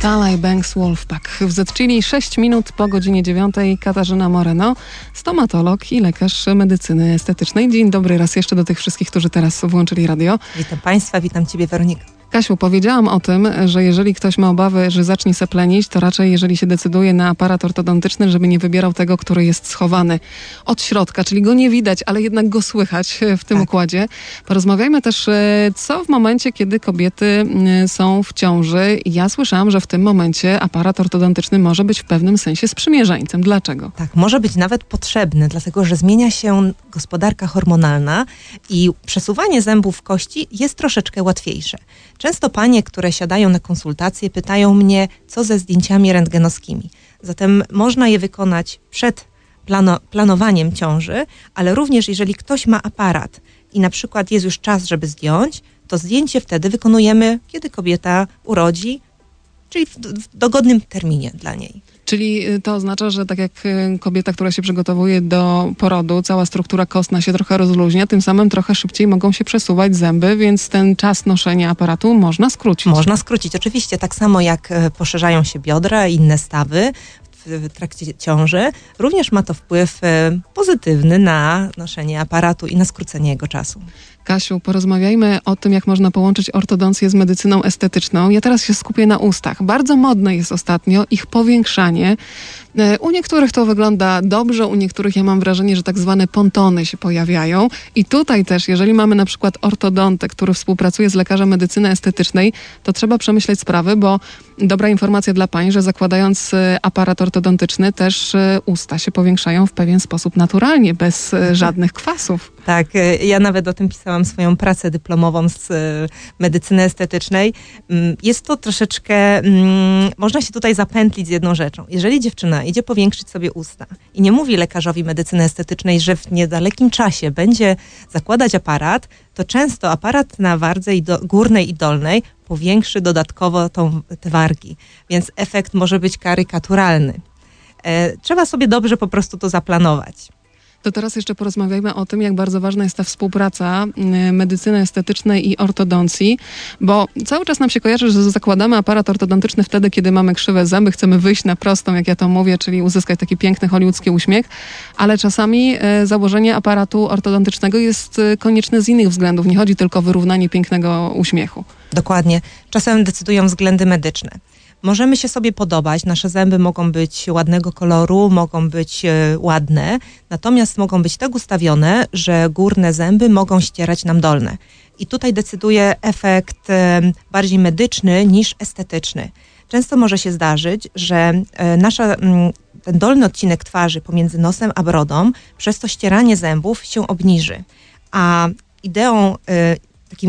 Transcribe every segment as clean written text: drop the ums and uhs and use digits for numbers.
Talay Banks Wolfpack. W Z-Chilli 6 minut po godzinie 9. Katarzyna Moreno, stomatolog i lekarz medycyny estetycznej. Dzień dobry raz jeszcze do tych wszystkich, którzy teraz włączyli radio. Witam Państwa, witam Ciebie, Weronika. Kasiu, powiedziałam o tym, że jeżeli ktoś ma obawy, że zacznie seplenić, to raczej jeżeli się decyduje na aparat ortodontyczny, żeby nie wybierał tego, który jest schowany od środka, czyli go nie widać, ale jednak go słychać w tym układzie. Porozmawiajmy też, co w momencie, kiedy kobiety są w ciąży. Ja słyszałam, że w tym momencie aparat ortodontyczny może być w pewnym sensie sprzymierzeńcem. Dlaczego? Tak, może być nawet potrzebny, dlatego że zmienia się gospodarka hormonalna i przesuwanie zębów w kości jest troszeczkę łatwiejsze. Często panie, które siadają na konsultacje, pytają mnie, co ze zdjęciami rentgenowskimi. Zatem można je wykonać przed planowaniem ciąży, ale również jeżeli ktoś ma aparat i na przykład jest już czas, żeby zdjąć, to zdjęcie wtedy wykonujemy, kiedy kobieta urodzi, czyli w dogodnym terminie dla niej. Czyli to oznacza, że tak jak kobieta, która się przygotowuje do porodu, cała struktura kostna się trochę rozluźnia, tym samym trochę szybciej mogą się przesuwać zęby, więc ten czas noszenia aparatu można skrócić. Można skrócić, oczywiście, tak samo jak poszerzają się biodra i inne stawy w trakcie ciąży, również ma to wpływ pozytywny na noszenie aparatu i na skrócenie jego czasu. Kasiu, porozmawiajmy o tym, jak można połączyć ortodoncję z medycyną estetyczną. Ja teraz się skupię na ustach. Bardzo modne jest ostatnio ich powiększanie. U niektórych to wygląda dobrze, u niektórych ja mam wrażenie, że tak zwane pontony się pojawiają. I tutaj też, jeżeli mamy na przykład ortodontę, który współpracuje z lekarzem medycyny estetycznej, to trzeba przemyśleć sprawy, bo dobra informacja dla pań, że zakładając aparat ortodontyczny też usta się powiększają w pewien sposób naturalnie, bez żadnych kwasów. Tak, ja nawet o tym pisałam swoją pracę dyplomową z medycyny estetycznej. Jest to troszeczkę, można się tutaj zapętlić z jedną rzeczą. Jeżeli dziewczyna idzie powiększyć sobie usta i nie mówi lekarzowi medycyny estetycznej, że w niedalekim czasie będzie zakładać aparat, to często aparat na wardze górnej i dolnej powiększy dodatkowo te wargi, więc efekt może być karykaturalny. Trzeba sobie dobrze po prostu to zaplanować. To teraz jeszcze porozmawiajmy o tym, jak bardzo ważna jest ta współpraca medycyny estetycznej i ortodoncji, bo cały czas nam się kojarzy, że zakładamy aparat ortodontyczny wtedy, kiedy mamy krzywe zęby, chcemy wyjść na prostą, jak ja to mówię, czyli uzyskać taki piękny hollywoodzki uśmiech, ale czasami założenie aparatu ortodontycznego jest konieczne z innych względów. Nie chodzi tylko o wyrównanie pięknego uśmiechu. Dokładnie. Czasem decydują względy medyczne. Możemy się sobie podobać, nasze zęby mogą być ładnego koloru, mogą być ładne, natomiast mogą być tak ustawione, że górne zęby mogą ścierać nam dolne. I tutaj decyduje efekt bardziej medyczny niż estetyczny. Często może się zdarzyć, że ten dolny odcinek twarzy pomiędzy nosem a brodą przez to ścieranie zębów się obniży. A takim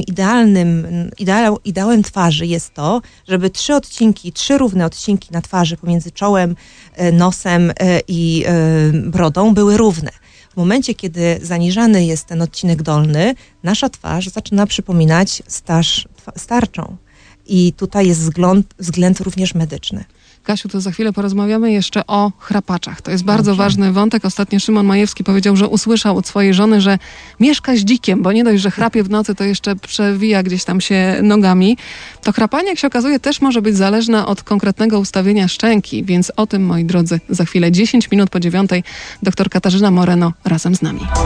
ideałem twarzy jest to, żeby trzy równe odcinki na twarzy pomiędzy czołem, nosem i brodą były równe. W momencie, kiedy zaniżany jest ten odcinek dolny, nasza twarz zaczyna przypominać starczą. I tutaj jest wzgląd również medyczny. Kasiu, to za chwilę porozmawiamy jeszcze o chrapaczach. To jest bardzo ważny wątek. Ostatnio Szymon Majewski powiedział, że usłyszał od swojej żony, że mieszka z dzikiem, bo nie dość, że chrapie w nocy, to jeszcze przewija gdzieś tam się nogami. To chrapanie, jak się okazuje, też może być zależne od konkretnego ustawienia szczęki, więc o tym, moi drodzy, za chwilę 10 minut po 9. Dr Katarzyna Moreno razem z nami.